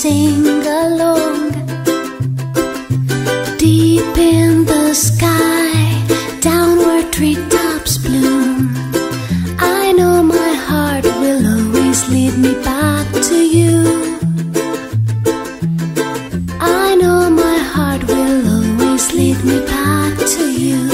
sing along. Deep in the sky, down where treetops bloom, I know my heart will always lead me back to you. I know my heart will always lead me back to you.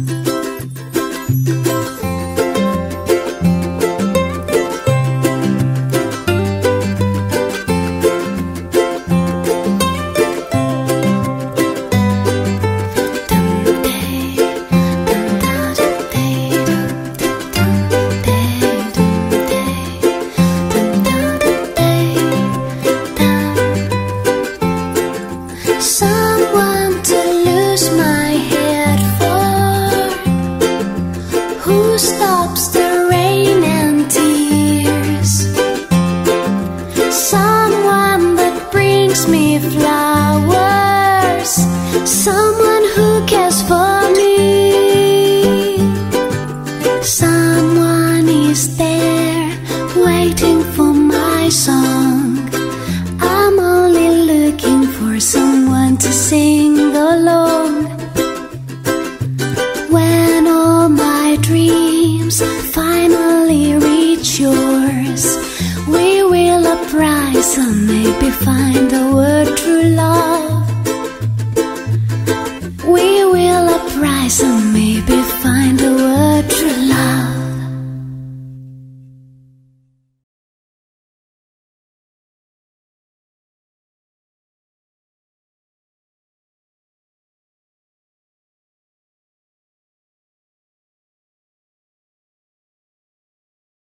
Someone to lose my head for, who stops the rain and tears. Someone that brings me flowers, someone who cares for me. Someone is there waiting for my song. I'm only looking for someone to sing along. When all my dreams finally reach yours, we will uprise and maybe find